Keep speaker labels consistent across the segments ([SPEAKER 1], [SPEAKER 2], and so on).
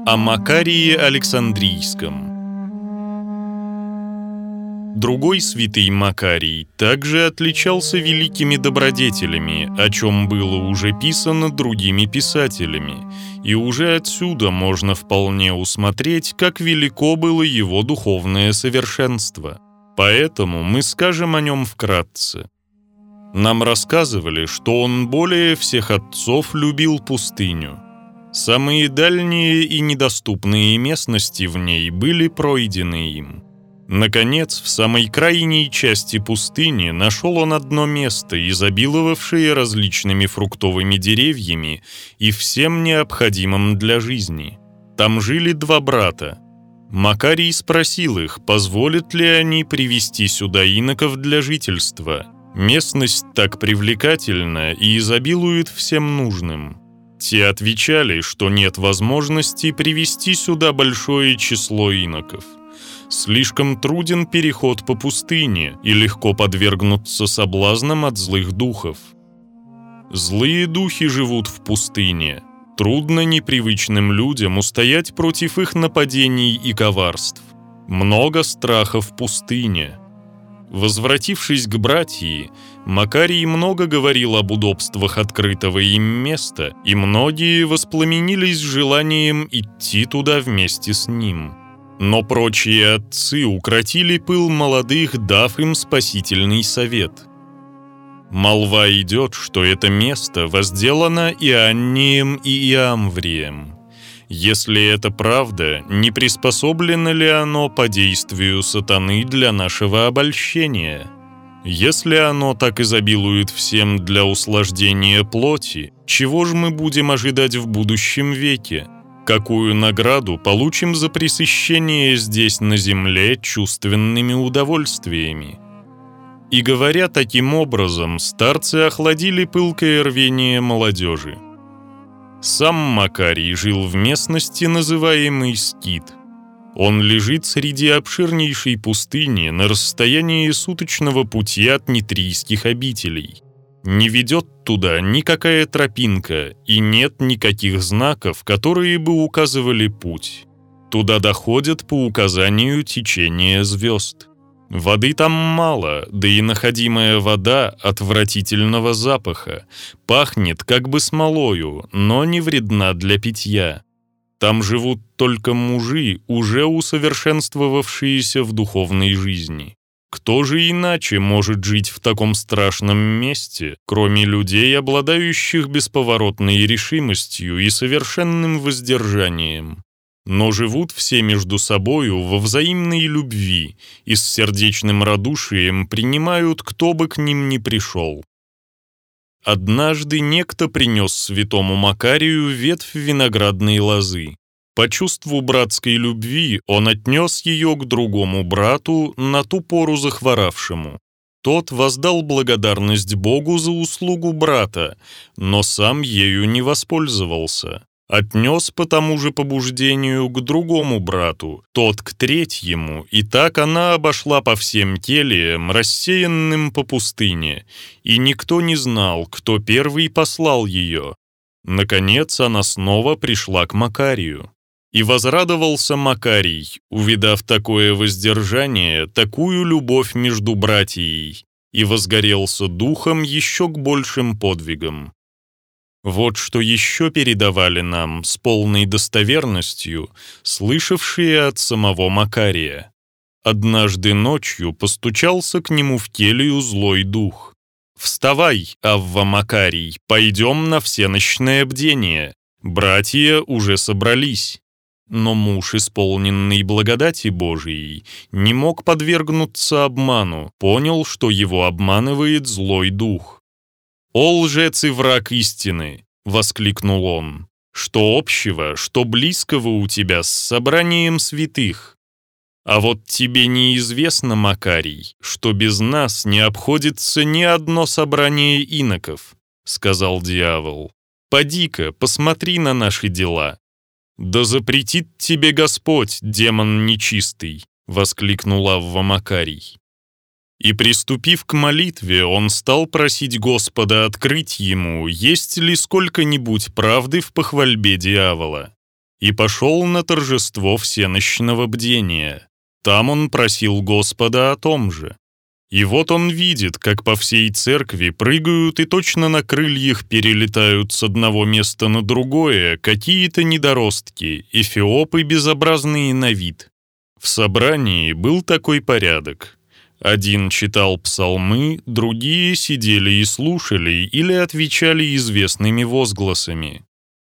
[SPEAKER 1] О Макарии Александрийском. Другой святый Макарий также отличался великими добродетелями, о чем было уже писано другими писателями, и уже отсюда можно вполне усмотреть, как велико было его духовное совершенство. Поэтому мы скажем о нем вкратце. Нам рассказывали, что он более всех отцов любил пустыню. Самые дальние и недоступные местности в ней были пройдены им. Наконец, в самой крайней части пустыни нашел он одно место, изобиловавшее различными фруктовыми деревьями и всем необходимым для жизни. Там жили два брата. Макарий спросил их, позволят ли они привести сюда иноков для жительства. Местность так привлекательна и изобилует всем нужным. Те отвечали, что нет возможности привести сюда большое число иноков. Слишком труден переход по пустыне и легко подвергнуться соблазнам от злых духов. Злые духи живут в пустыне. Трудно непривычным людям устоять против их нападений и коварств. Много страха в пустыне. Возвратившись к братьи, Макарий много говорил об удобствах открытого им места, и многие воспламенились желанием идти туда вместе с ним. Но прочие отцы укротили пыл молодых, дав им спасительный совет. Молва идет, что это место возделано Ианнием и Иамврием. Если это правда, не приспособлено ли оно по действию сатаны для нашего обольщения? Если оно так изобилует всем для услаждения плоти, чего же мы будем ожидать в будущем веке? Какую награду получим за пресыщение здесь на земле чувственными удовольствиями? И говоря таким образом, старцы охладили пылкое рвение молодежи. Сам Макарий жил в местности, называемой Скит. Он лежит среди обширнейшей пустыни на расстоянии суточного пути от нитрийских обителей. Не ведет туда никакая тропинка, и нет никаких знаков, которые бы указывали путь. Туда доходят по указанию течения звезд. Воды там мало, да и находимая вода отвратительного запаха, пахнет как бы смолою, но не вредна для питья. Там живут только мужи, уже усовершенствовавшиеся в духовной жизни. Кто же иначе может жить в таком страшном месте, кроме людей, обладающих бесповоротной решимостью и совершенным воздержанием? Но живут все между собою во взаимной любви и с сердечным радушием принимают, кто бы к ним ни пришел. Однажды некто принес святому Макарию ветвь виноградной лозы. По чувству братской любви он отнес ее к другому брату, на ту пору захворавшему. Тот воздал благодарность Богу за услугу брата, но сам ею не воспользовался. Отнес по тому же побуждению к другому брату, тот к третьему, и так она обошла по всем келиям, рассеянным по пустыне, и никто не знал, кто первый послал ее. Наконец она снова пришла к Макарию. И возрадовался Макарий, увидав такое воздержание, такую любовь между братьей, и возгорелся духом еще к большим подвигам. Вот что еще передавали нам с полной достоверностью слышавшие от самого Макария. Однажды ночью постучался к нему в келью злой дух. «Вставай, Авва Макарий, пойдем на всенощное бдение. Братья уже собрались». Но муж, исполненный благодати Божией, не мог подвергнуться обману, понял, что его обманывает злой дух. «О лжец и враг истины!» — воскликнул он. «Что общего, что близкого у тебя с собранием святых? А вот тебе неизвестно, Макарий, что без нас не обходится ни одно собрание иноков», — сказал дьявол. «Поди-ка, посмотри на наши дела». «Да запретит тебе Господь, демон нечистый!» — воскликнул Авва Макарий. И, приступив к молитве, он стал просить Господа открыть ему, есть ли сколько-нибудь правды в похвальбе дьявола. и пошел на торжество всенощного бдения. Там он просил Господа о том же. И вот он видит, как по всей церкви прыгают и точно на крыльях перелетают с одного места на другое какие-то недоростки, эфиопы безобразные на вид. В собрании был такой порядок. Один читал псалмы, другие сидели и слушали или отвечали известными возгласами.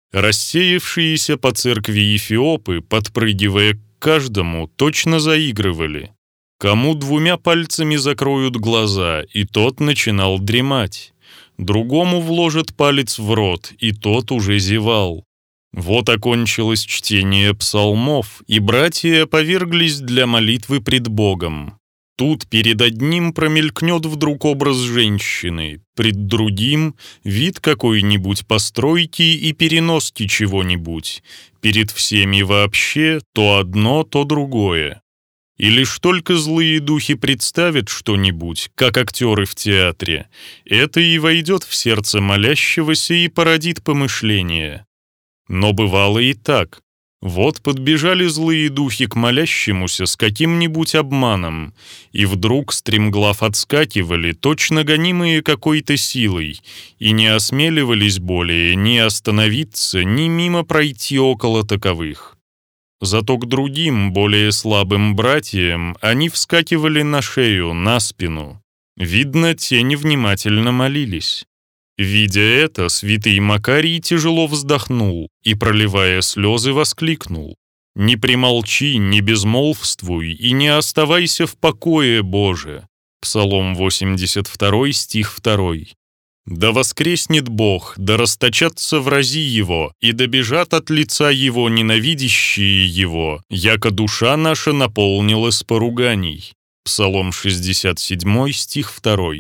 [SPEAKER 1] Рассеявшиеся по церкви эфиопы, подпрыгивая к каждому, точно заигрывали. Кому 2 пальцами закроют глаза, и тот начинал дремать. Другому вложат палец в рот, и тот уже зевал. Вот окончилось чтение псалмов, и братья поверглись для молитвы пред Богом. Тут перед одним промелькнет вдруг образ женщины, пред другим — вид какой-нибудь постройки и переноски чего-нибудь, перед всеми вообще то одно, то другое. И лишь только злые духи представят что-нибудь, как актеры в театре, это и войдет в сердце молящегося и породит помышление. Но бывало и так. Вот подбежали злые духи к молящемуся с каким-нибудь обманом, и вдруг стремглав отскакивали, точно гонимые какой-то силой, и не осмеливались более ни остановиться, ни мимо пройти около таковых. Зато к другим, более слабым братьям они вскакивали на шею, на спину. Видно, те невнимательно молились. Видя это, святый Макарий тяжело вздохнул и, проливая слезы, воскликнул: «Не примолчи, не безмолвствуй и не оставайся в покое, Боже». Псалом 82, стих 2. «Да воскреснет Бог, да расточатся врази Его, и добежат от лица Его ненавидящие Его, яко душа наша наполнилась поруганий». Псалом 67, стих 2.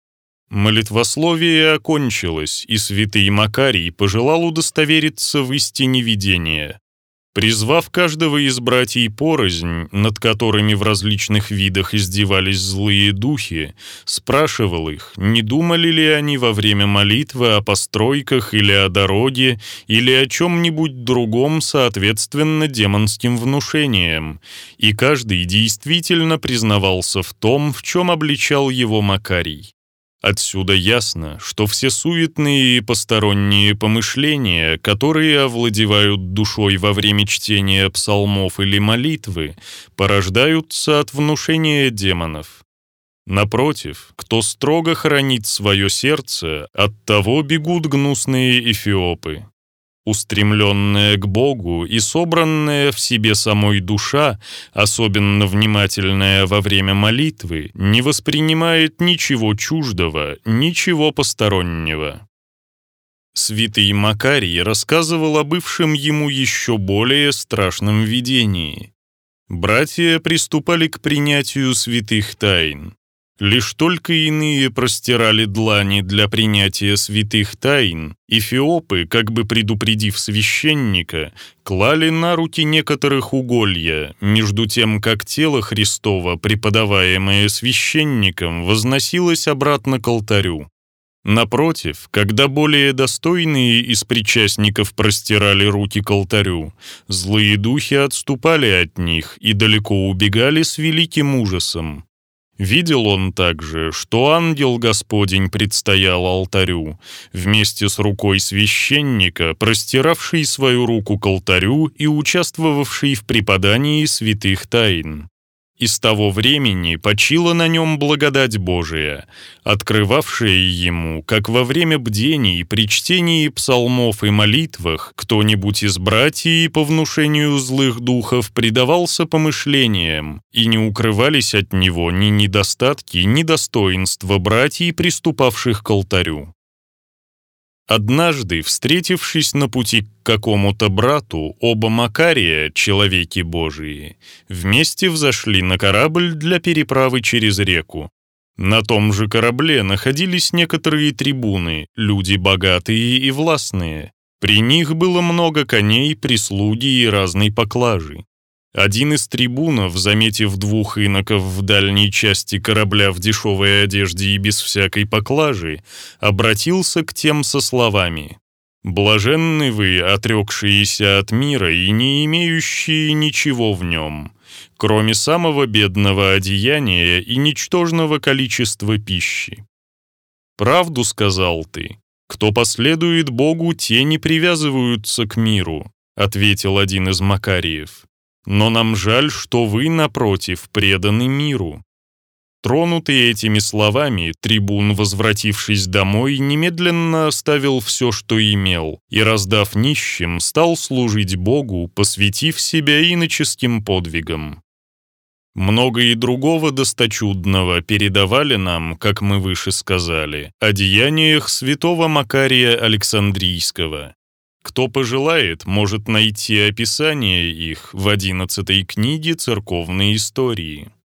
[SPEAKER 1] Молитвословие окончилось, и святый Макарий пожелал удостовериться в истине видения. Призвав каждого из братьев порознь, над которыми в различных видах издевались злые духи, спрашивал их, не думали ли они во время молитвы о постройках или о дороге, или о чем-нибудь другом соответственно демонским внушениям, и каждый действительно признавался в том, в чем обличал его Макарий. Отсюда ясно, что все суетные и посторонние помышления, которые овладевают душой во время чтения псалмов или молитвы, порождаются от внушения демонов. Напротив, кто строго хранит свое сердце, от того бегут гнусные эфиопы. Устремленная к Богу и собранная в себе самой душа, особенно внимательная во время молитвы, не воспринимает ничего чуждого, ничего постороннего. Святый Макарий рассказывал о бывшем ему еще более страшном видении. Братья приступали к принятию святых тайн. Лишь только иные простирали длани для принятия святых тайн, эфиопы, как бы предупредив священника, клали на руки некоторых уголья, между тем как тело Христово, преподаваемое священником, возносилось обратно к алтарю. Напротив, когда более достойные из причастников простирали руки к алтарю, злые духи отступали от них и далеко убегали с великим ужасом. Видел он также, что ангел Господень предстоял алтарю, вместе с рукой священника, простиравший свою руку к алтарю и участвовавший в преподании святых тайн. И с того времени почила на нем благодать Божия, открывавшая ему, как во время бдений при чтении псалмов и молитвах кто-нибудь из братьев по внушению злых духов предавался помышлениям, и не укрывались от него ни недостатки, ни достоинства братьев, приступавших к алтарю. Однажды, встретившись на пути к какому-то брату, оба Макария, человеки Божии, вместе взошли на корабль для переправы через реку. На том же корабле находились некоторые трибуны, люди богатые и властные. При них было много коней, прислуги и разной поклажи. Один из трибунов, заметив 2 иноков в дальней части корабля в дешевой одежде и без всякой поклажи, обратился к тем со словами: Блаженны вы, отрекшиеся от мира и не имеющие ничего в нем, кроме самого бедного одеяния и ничтожного количества пищи. Правду сказал ты. Кто последует Богу, те не привязываются к миру, ответил один из Макариев. Но нам жаль, что вы, напротив, преданы миру. Тронутый этими словами, трибун, возвратившись домой, немедленно оставил все, что имел, и, раздав нищим, стал служить Богу, посвятив себя иноческим подвигам. Много и другого досточудного передавали нам, как мы выше сказали, о деяниях святого Макария Александрийского. Кто пожелает, может найти описание их в 11 книге церковной истории.